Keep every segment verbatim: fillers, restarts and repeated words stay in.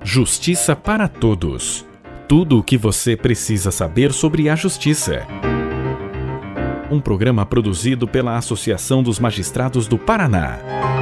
Justiça para Todos. Tudo o que você precisa saber sobre a justiça. Um programa produzido pela Associação dos Magistrados do Paraná.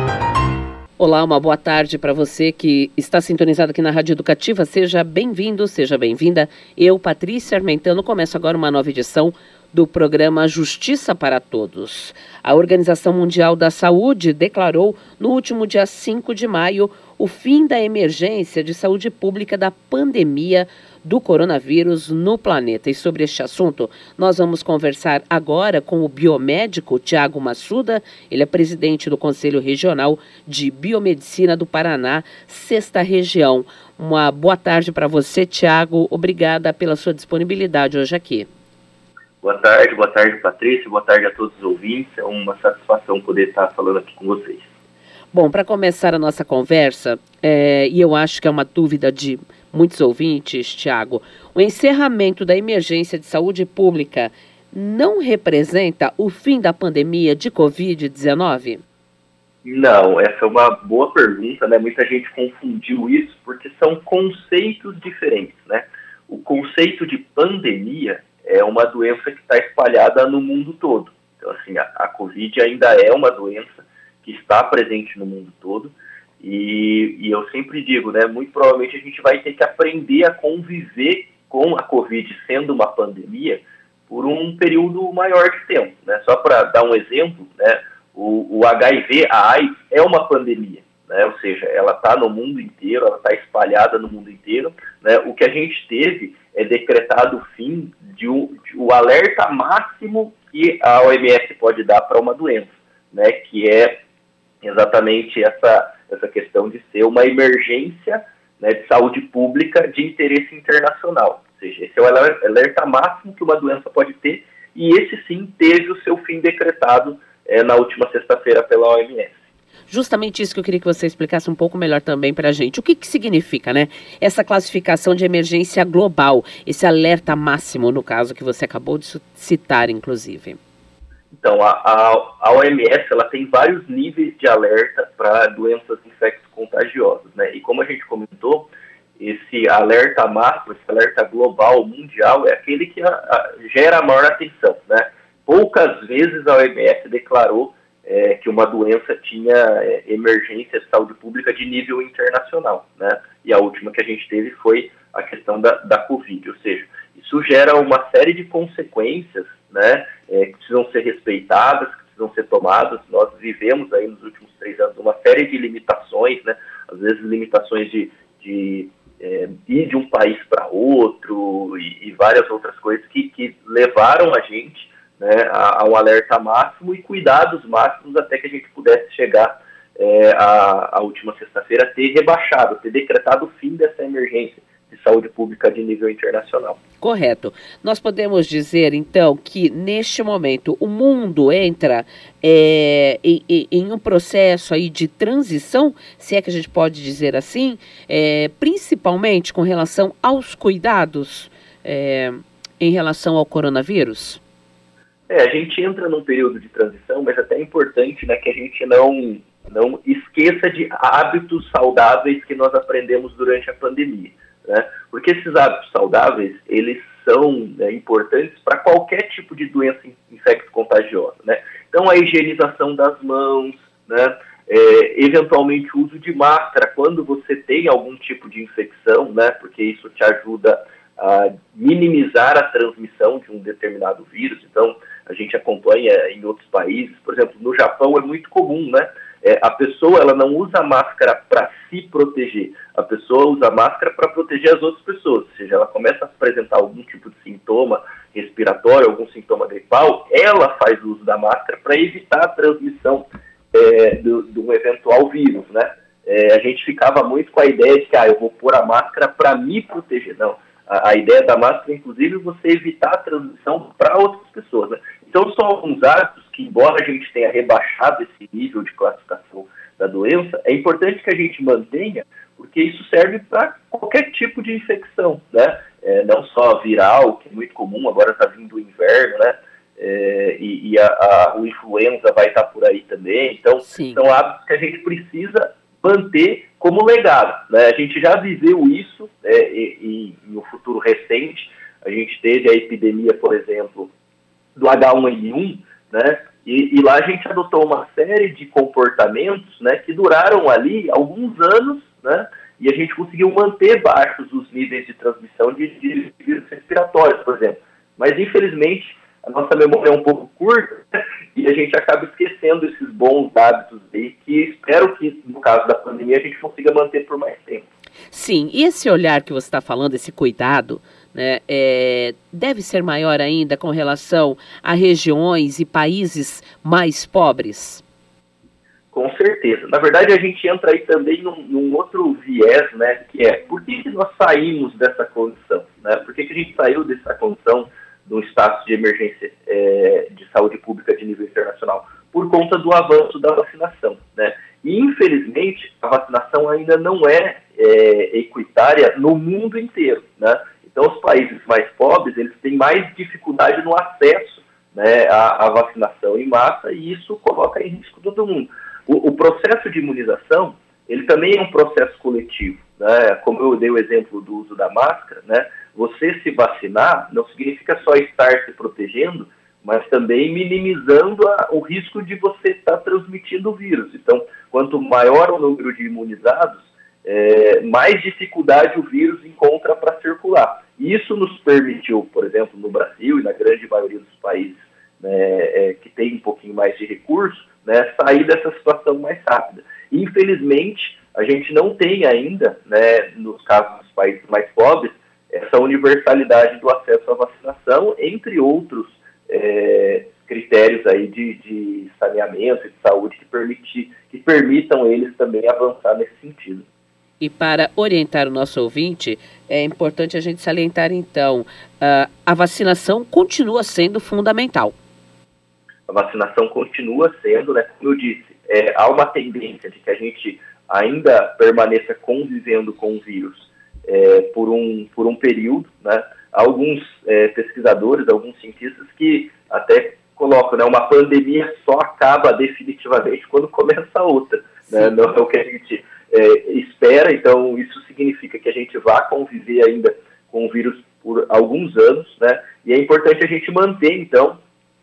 Olá, uma boa tarde para você que está sintonizado aqui na Rádio Educativa. Seja bem-vindo, seja bem-vinda. Eu, Patrícia Armentano, começo agora uma nova edição do programa Justiça para Todos. A Organização Mundial da Saúde declarou no último dia cinco de maio o fim da emergência de saúde pública da pandemia do coronavírus no planeta. E sobre este assunto, nós vamos conversar agora com o biomédico Tiago Massuda. Ele é presidente do Conselho Regional de Biomedicina do Paraná, sexta região. Uma boa tarde para você, Tiago. Obrigada pela sua disponibilidade hoje aqui. Boa tarde, boa tarde, Patrícia, boa tarde a todos os ouvintes. É uma satisfação poder estar falando aqui com vocês. Bom, para começar a nossa conversa, é, e eu acho que é uma dúvida de muitos ouvintes, Tiago, o encerramento da emergência de saúde pública não representa o fim da pandemia de covid dezenove? Não, essa é uma boa pergunta, né? Muita gente confundiu isso porque são conceitos diferentes, né? O conceito de pandemia é uma doença que está espalhada no mundo todo. Então, assim, a, a Covid ainda é uma doença que está presente no mundo todo. E, e eu sempre digo, né, muito provavelmente a gente vai ter que aprender a conviver com a Covid sendo uma pandemia por um período maior de tempo, né? Só para dar um exemplo, né, o, o H I V, a AIDS, é uma pandemia, né? Ou seja, ela está no mundo inteiro, ela está espalhada no mundo inteiro, né? O que a gente teve é decretado o fim de um, de, o alerta máximo que a O M S pode dar para uma doença, né? Que é exatamente essa, essa questão de ser uma emergência, né, de saúde pública de interesse internacional. Ou seja, esse é o alerta máximo que uma doença pode ter, e esse sim teve o seu fim decretado é, na última sexta-feira pela O M S. Justamente isso que eu queria que você explicasse um pouco melhor também para a gente. O que, que significa, né, essa classificação de emergência global, esse alerta máximo, no caso que você acabou de citar, inclusive? Então, a, a, a O M S ela tem vários níveis de alerta para doenças infecto-contagiosas, né? E como a gente comentou, esse alerta máximo, esse alerta global, mundial, é aquele que a, a, gera a maior atenção, né? Poucas vezes a O M S declarou é, que uma doença tinha é, emergência de saúde pública de nível internacional, né? E a última que a gente teve foi a questão da, da Covid, ou seja, isso gera uma série de consequências, né, é, que precisam ser respeitadas, que precisam ser tomadas. Nós vivemos aí nos últimos três anos uma série de limitações, né, às vezes limitações de, de é, ir de um país para outro e, e várias outras coisas que, que levaram a gente, né, a, a um alerta máximo e cuidados máximos até que a gente pudesse chegar é, a, a última sexta-feira a ter rebaixado, ter decretado o fim dessa emergência de saúde pública de nível internacional. Correto. Nós podemos dizer, então, que neste momento o mundo entra é, em, em um processo aí de transição, se é que a gente pode dizer assim, é, principalmente com relação aos cuidados é, em relação ao coronavírus? É, a gente entra num período de transição, mas até é importante, né, que a gente não, não esqueça de hábitos saudáveis que nós aprendemos durante a pandemia. Né? Porque esses hábitos saudáveis, eles são, né, importantes para qualquer tipo de doença infecto-contagiosa, né? Então, a higienização das mãos, né, é, eventualmente o uso de máscara quando você tem algum tipo de infecção, né, porque isso te ajuda a minimizar a transmissão de um determinado vírus. Então, a gente acompanha em outros países, por exemplo, no Japão é muito comum, né? É, a pessoa ela não usa máscara para se proteger, a pessoa usa máscara para proteger as outras pessoas, ou seja, ela começa a apresentar algum tipo de sintoma respiratório, algum sintoma gripal, ela faz uso da máscara para evitar a transmissão é, do, de um eventual vírus, né? É, a gente ficava muito com a ideia de que ah, eu vou pôr a máscara para me proteger. Não, a, a ideia da máscara, inclusive, é você evitar a transmissão para outras pessoas, né? Então, são alguns hábitos que, embora a gente tenha rebaixado esse nível de classificação da doença, é importante que a gente mantenha, porque isso serve para qualquer tipo de infecção, né? É, não só viral, que é muito comum, agora está vindo o inverno, né? É, e e a, a, o influenza vai estar por aí também. Então, Sim. São hábitos que a gente precisa manter como legado, né? A gente já viveu isso é, e, e no futuro recente. A gente teve a epidemia, por exemplo, do H um N um, né? E, e lá a gente adotou uma série de comportamentos, né, que duraram ali alguns anos, né? E a gente conseguiu manter baixos os níveis de transmissão de, de vírus respiratórios, por exemplo. Mas, infelizmente, a nossa memória é um pouco curta, né? E a gente acaba esquecendo esses bons hábitos aí, que espero que, no caso da pandemia, a gente consiga manter por mais tempo. Sim, e esse olhar que você está falando, esse cuidado, né, é, deve ser maior ainda com relação a regiões e países mais pobres? Com certeza. Na verdade, a gente entra aí também num, num outro viés, né, que é, por que, que nós saímos dessa condição? Né? Por que, que a gente saiu dessa condição do status de emergência é, de saúde pública de nível internacional? Por conta do avanço da vacinação, né? E, infelizmente, a vacinação ainda não é, é equitária no mundo inteiro, né? Então, os países mais pobres, eles têm mais dificuldade no acesso, né, à, à vacinação em massa, e isso coloca em risco todo mundo. O, o processo de imunização, ele também é um processo coletivo, né? Como eu dei o exemplo do uso da máscara, né? Você se vacinar não significa só estar se protegendo, mas também minimizando a, o risco de você estar transmitindo o vírus. Então, quanto maior o número de imunizados, é, mais dificuldade o vírus encontra para circular. Isso nos permitiu, por exemplo, no Brasil e na grande maioria dos países, né, é, que tem um pouquinho mais de recurso, né, sair dessa situação mais rápida. Infelizmente, a gente não tem ainda, né, nos casos dos países mais pobres, essa universalidade do acesso à vacinação, entre outros é, critérios aí de, de saneamento e de saúde que, permiti, que permitam eles também avançar nesse sentido. E para orientar o nosso ouvinte, é importante a gente salientar, então, uh, a vacinação continua sendo fundamental. A vacinação continua sendo, né, como eu disse, é, há uma tendência de que a gente ainda permaneça convivendo com o vírus é, por, um, por um período, né? Há alguns é, pesquisadores, alguns cientistas que até colocam, né, uma pandemia só acaba definitivamente quando começa a outra, né? Não é o que a gente é, espera, então isso significa que a gente vai conviver ainda com o vírus por alguns anos, né? E é importante a gente manter, então,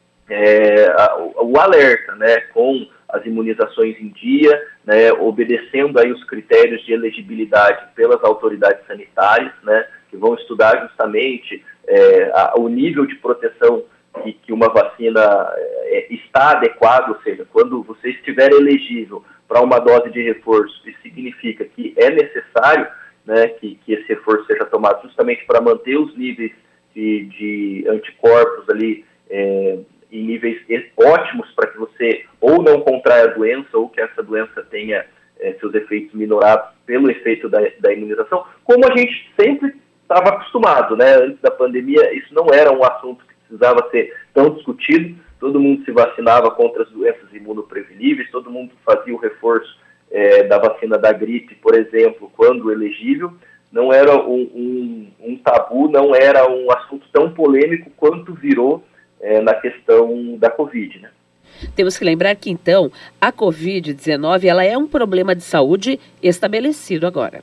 é, a, o, o alerta, né, com as imunizações em dia, né, obedecendo aí os critérios de elegibilidade pelas autoridades sanitárias, né, que vão estudar justamente é, a, o nível de proteção que, que uma vacina é, está adequado, ou seja, quando você estiver elegível para uma dose de reforço, isso significa que é necessário, né, que, que esse reforço seja tomado justamente para manter os níveis de, de anticorpos ali é, em níveis ótimos para que você ou não contraia a doença ou que essa doença tenha é, seus efeitos minorados pelo efeito da, da imunização, como a gente sempre estava acostumado, né? Antes da pandemia, isso não era um assunto que precisava ser tão discutido, todo mundo se vacinava contra as doenças imunopreveníveis, todo mundo fazia o reforço é, da vacina da gripe, por exemplo, quando elegível, não era um, um, um tabu, não era um assunto tão polêmico quanto virou É, na questão da Covid, né? Temos que lembrar que, então, a covid dezenove ela é um problema de saúde estabelecido agora.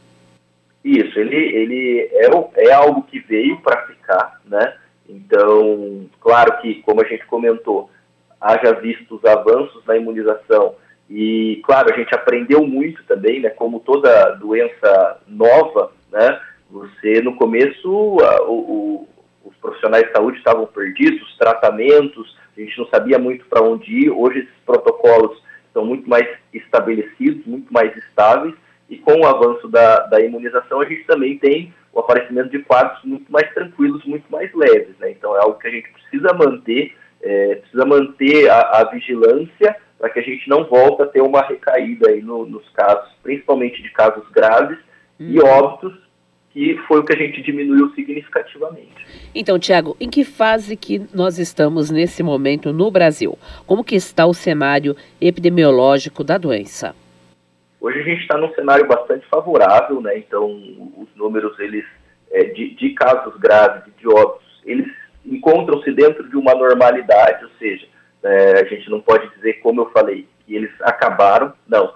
Isso, ele, ele é, é algo que veio para ficar, né? Então, claro que, como a gente comentou, haja visto os avanços na imunização e, claro, a gente aprendeu muito também, né? Como toda doença nova, né? Você, no começo, a, o, o os profissionais de saúde estavam perdidos, os tratamentos, a gente não sabia muito para onde ir. Hoje esses protocolos estão muito mais estabelecidos, muito mais estáveis, e com o avanço da, da imunização a gente também tem o aparecimento de quadros muito mais tranquilos, muito mais leves, né? Então é algo que a gente precisa manter, é, precisa manter a, a vigilância para que a gente não volte a ter uma recaída aí no, nos casos, principalmente de casos graves hum. e óbitos, que foi o que a gente diminuiu significativamente. Então, Tiago, em que fase que nós estamos nesse momento no Brasil? Como que está o cenário epidemiológico da doença? Hoje a gente está num cenário bastante favorável, né? Então os números eles, é, de, de casos graves e de óbitos, eles encontram-se dentro de uma normalidade, ou seja, é, a gente não pode dizer, como eu falei, que eles acabaram, não.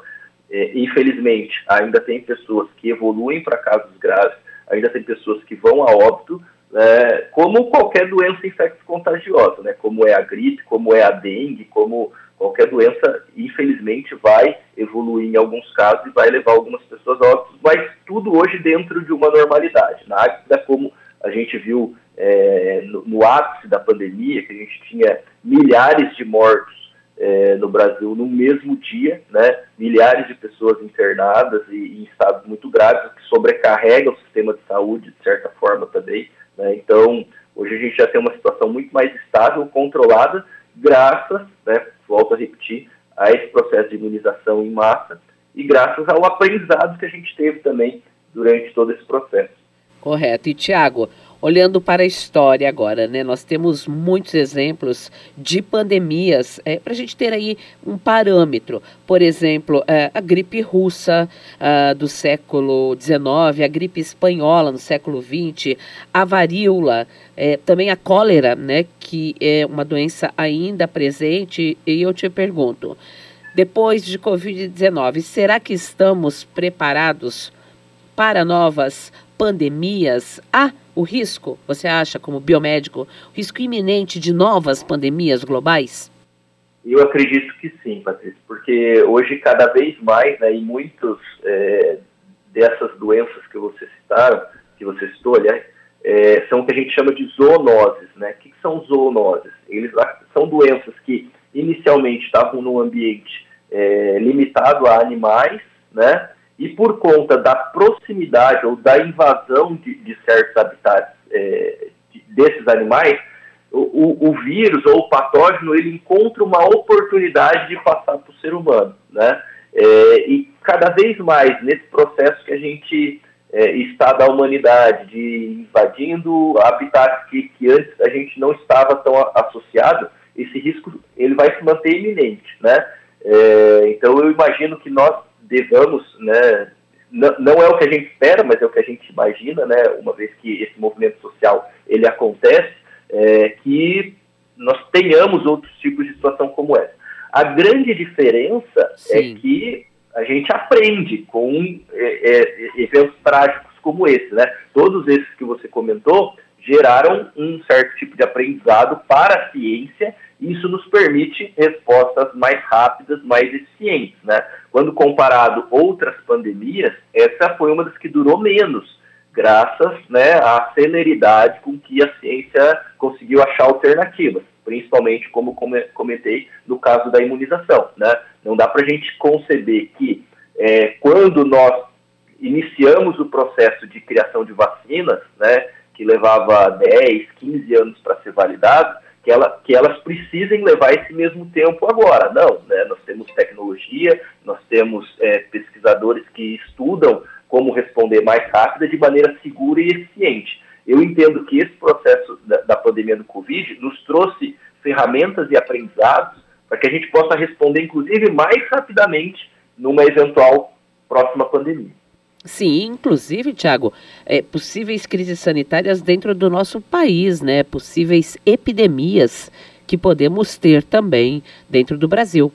É, infelizmente, ainda tem pessoas que evoluem para casos graves, ainda tem pessoas que vão a óbito, é, como qualquer doença infecto-contagiosa, né? Como é a gripe, como é a dengue, como qualquer doença, infelizmente, vai evoluir em alguns casos e vai levar algumas pessoas a óbitos, mas tudo hoje dentro de uma normalidade. Nada como a gente viu é, no, no ápice da pandemia, que a gente tinha milhares de mortos é, no Brasil no mesmo dia, né? Milhares de pessoas internadas e, e em estados muito graves, o que sobrecarrega o sistema de saúde, de certa forma, também. Né? Então, hoje a gente já tem uma situação muito mais estável, controlada, graças, né, volto a repetir, a esse processo de imunização em massa e graças ao aprendizado que a gente teve também durante todo esse processo. Correto. E, Tiago, olhando para a história agora, né, nós temos muitos exemplos de pandemias, é, para a gente ter aí um parâmetro. Por exemplo, é, a gripe russa é, do século dezenove, a gripe espanhola no século vinte, a varíola, é, também a cólera, né, que é uma doença ainda presente. E eu te pergunto, depois de covid dezenove, será que estamos preparados para novas pandemias? Há o risco, você acha, como biomédico, o risco iminente de novas pandemias globais? Eu acredito que sim, Patrícia, porque hoje cada vez mais, né, e muitos é, dessas doenças que você citaram, que você citou, aliás, é, são o que a gente chama de zoonoses, né? O que são zoonoses? Eles são doenças que inicialmente estavam num ambiente é, limitado a animais, né? E por conta da proximidade ou da invasão de, de certos habitats é, de, desses animais, o, o, o vírus ou o patógeno, ele encontra uma oportunidade de passar para o ser humano, né? É, e cada vez mais nesse processo que a gente é, está da humanidade, de invadindo habitats que, que antes a gente não estava tão a, associado, esse risco ele vai se manter iminente, né? É, então eu imagino que nós devamos, né, não, não é o que a gente espera, mas é o que a gente imagina, né, uma vez que esse movimento social ele acontece, é, que nós tenhamos outros tipos de situação como essa. A grande diferença Sim. é que a gente aprende com é, é, eventos trágicos como esse, né? Todos esses que você comentou geraram um certo tipo de aprendizado para a ciência. Isso nos permite respostas mais rápidas, mais eficientes, né? Quando comparado outras pandemias, essa foi uma das que durou menos, graças, né, à celeridade com que a ciência conseguiu achar alternativas, principalmente, como comentei, no caso da imunização, né? Não dá para a gente conceber que é, quando nós iniciamos o processo de criação de vacinas, né, que levava dez, quinze anos para ser validado, Que, ela, que elas precisem levar esse mesmo tempo agora. Não, né? Nós temos tecnologia, nós temos é, pesquisadores que estudam como responder mais rápido, de maneira segura e eficiente. Eu entendo que esse processo da, da pandemia do Covid nos trouxe ferramentas e aprendizados para que a gente possa responder, inclusive, mais rapidamente numa eventual próxima pandemia. Sim, inclusive, Tiago, é, possíveis crises sanitárias dentro do nosso país, né? Possíveis epidemias que podemos ter também dentro do Brasil.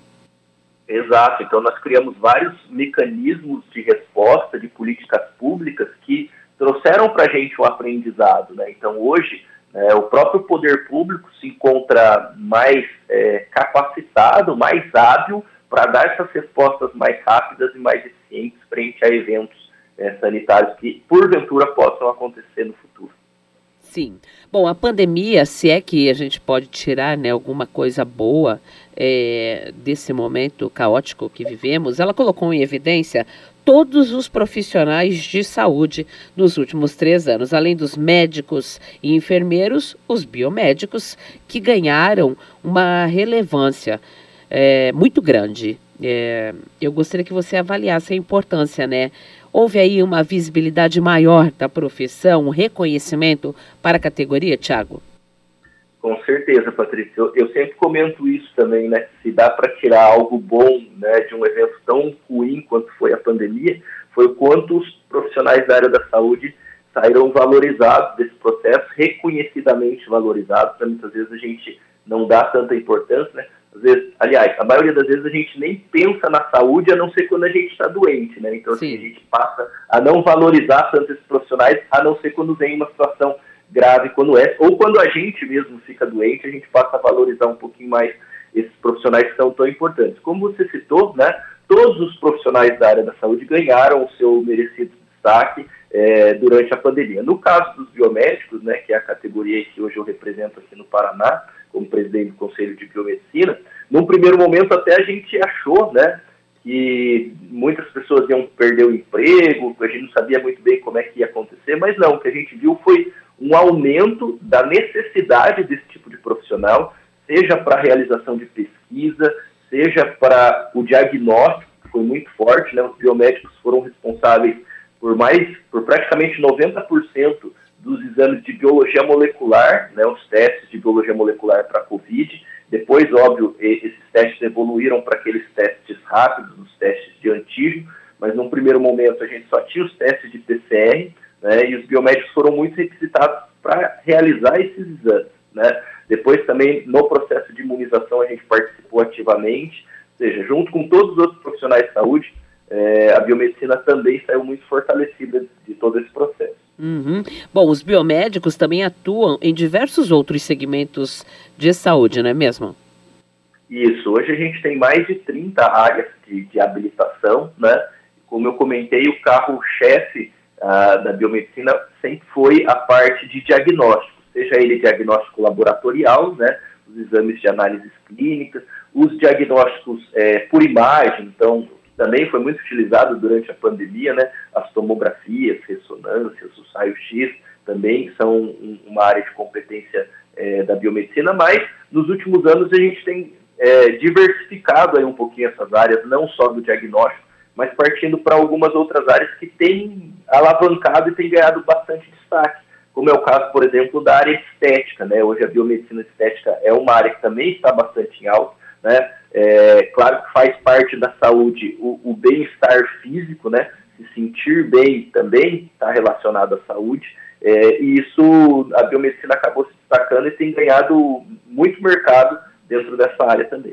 Exato, então nós criamos vários mecanismos de resposta de políticas públicas que trouxeram para a gente um aprendizado, né? Então hoje, né, o próprio poder público se encontra mais é, capacitado, mais hábil para dar essas respostas mais rápidas e mais eficientes frente a eventos É, sanitários que, porventura, possam acontecer no futuro. Sim. Bom, a pandemia, se é que a gente pode tirar, né, alguma coisa boa é, desse momento caótico que vivemos, ela colocou em evidência todos os profissionais de saúde nos últimos três anos, além dos médicos e enfermeiros, os biomédicos, que ganharam uma relevância é, muito grande. É, eu gostaria que você avaliasse a importância, né? Houve aí uma visibilidade maior da profissão, um reconhecimento para a categoria, Tiago? Com certeza, Patrícia. Eu, eu sempre comento isso também, né? Se dá para tirar algo bom, né, de um evento tão ruim quanto foi a pandemia, foi o quanto os profissionais da área da saúde saíram valorizados desse processo, reconhecidamente valorizados. Muitas vezes a gente não dá tanta importância, né? Às vezes, aliás, a maioria das vezes a gente nem pensa na saúde, a não ser quando a gente está doente, né? Então, assim, a gente passa a não valorizar tanto esses profissionais, a não ser quando vem uma situação grave, quando é, ou quando a gente mesmo fica doente, a gente passa a valorizar um pouquinho mais esses profissionais que são tão importantes. Como você citou, né? Todos os profissionais da área da saúde ganharam o seu merecido destaque é, durante a pandemia. No caso dos biomédicos, né, que é a categoria que hoje eu represento aqui no Paraná, como presidente do Conselho de Biomedicina, num primeiro momento até a gente achou, né, que muitas pessoas iam perder o emprego, a gente não sabia muito bem como é que ia acontecer, mas não, o que a gente viu foi um aumento da necessidade desse tipo de profissional, seja para a realização de pesquisa, seja para o diagnóstico, que foi muito forte, né, os biomédicos foram responsáveis por mais, por praticamente noventa por cento dos exames de biologia molecular, né, os testes de biologia molecular para a Covid. Depois, óbvio, esses testes evoluíram para aqueles testes rápidos, os testes de antígeno, mas num primeiro momento a gente só tinha os testes de P C R, né, e os biomédicos foram muito requisitados para realizar esses exames, né. Depois também, no processo de imunização, a gente participou ativamente, ou seja, junto com todos os outros profissionais de saúde, é, a biomedicina também saiu muito fortalecida de todo esse processo. Uhum. Bom, os biomédicos também atuam em diversos outros segmentos de saúde, não é mesmo? Isso, hoje a gente tem mais de trinta áreas de, de habilitação, né? Como eu comentei, o carro-chefe uh, da biomedicina sempre foi a parte de diagnóstico, seja ele diagnóstico laboratorial, né? Os exames de análises clínicas, os diagnósticos é, por imagem, então também foi muito utilizado durante a pandemia, né? As tomografias, ressonâncias, os raios-x também são um, uma área de competência é, da biomedicina, mas nos últimos anos a gente tem é, diversificado aí um pouquinho essas áreas, não só do diagnóstico, mas partindo para algumas outras áreas que têm alavancado e têm ganhado bastante destaque, como é o caso, por exemplo, da área estética, né? Hoje a biomedicina estética é uma área que também está bastante em alta, né? É, claro que faz parte da saúde o, o bem-estar físico, né? Se sentir bem também está relacionado à saúde, é, e isso a biomedicina acabou se destacando e tem ganhado muito mercado dentro dessa área também.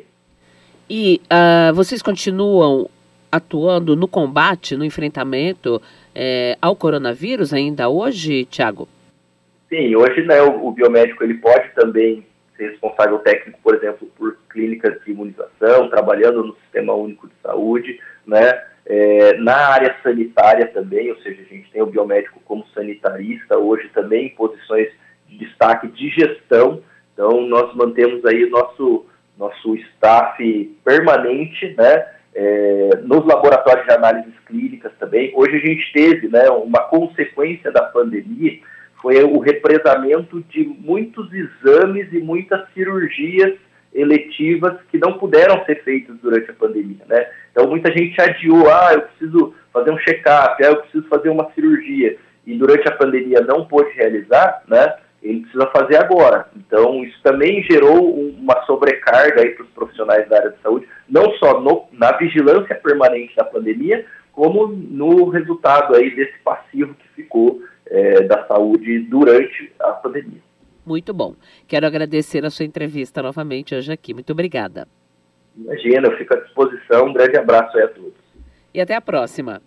E uh, vocês continuam atuando no combate, no enfrentamento é, ao coronavírus ainda hoje, Tiago? Sim, hoje, né, o, o biomédico ele pode também ser responsável técnico, por exemplo, por clínicas de imunização, trabalhando no Sistema Único de Saúde, né, é, na área sanitária também, ou seja, a gente tem o biomédico como sanitarista, hoje também em posições de destaque de gestão, então nós mantemos aí nosso, nosso staff permanente, né, é, nos laboratórios de análises clínicas também. Hoje a gente teve, né, uma consequência da pandemia, foi o represamento de muitos exames e muitas cirurgias eletivas que não puderam ser feitas durante a pandemia, né? Então, muita gente adiou, ah, eu preciso fazer um check-up, ah, eu preciso fazer uma cirurgia, e durante a pandemia não pôde realizar, né? Ele precisa fazer agora. Então, isso também gerou uma sobrecarga aí para os profissionais da área de saúde, não só no, na vigilância permanente da pandemia, como no resultado aí desse passivo que ficou É, da saúde durante a pandemia. Muito bom. Quero agradecer a sua entrevista novamente hoje aqui. Muito obrigada. Imagina, eu fico à disposição. Um grande abraço aí a todos. E até a próxima.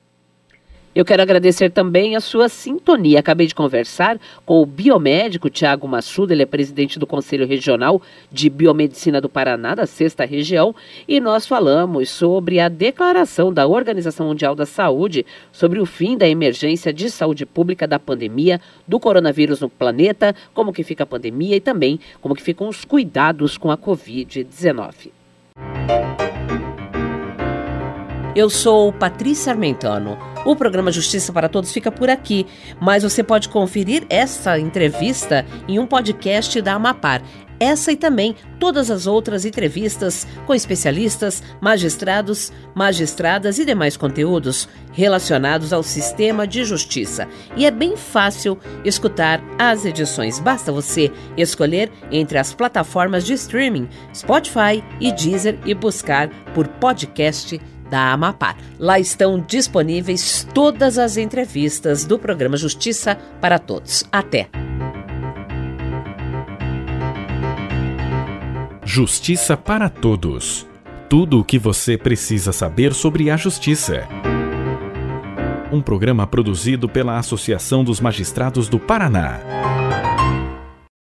Eu quero agradecer também a sua sintonia. Acabei de conversar com o biomédico Tiago Massuda, ele é presidente do Conselho Regional de Biomedicina do Paraná, da sexta região, e nós falamos sobre a declaração da Organização Mundial da Saúde sobre o fim da emergência de saúde pública da pandemia do coronavírus no planeta, como que fica a pandemia e também como que ficam os cuidados com a covid dezenove. Eu sou Patrícia Armentano. O programa Justiça para Todos fica por aqui, mas você pode conferir essa entrevista em um podcast da Amapar. Essa e também todas as outras entrevistas com especialistas, magistrados, magistradas e demais conteúdos relacionados ao sistema de justiça. E é bem fácil escutar as edições. Basta você escolher entre as plataformas de streaming, Spotify e Deezer e buscar por podcast da Amapar. Lá estão disponíveis todas as entrevistas do programa Justiça para Todos. Até! Justiça para Todos. Tudo o que você precisa saber sobre a justiça. Um programa produzido pela Associação dos Magistrados do Paraná.